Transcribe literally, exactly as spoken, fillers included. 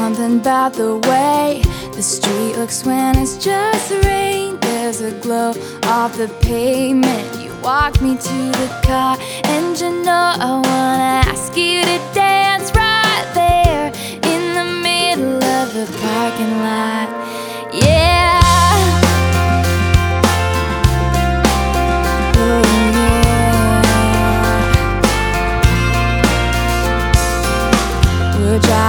something about the way the street looks when it's just rain. There's a glow off the pavement. You walk me to the car, and you know I wanna ask you to dance.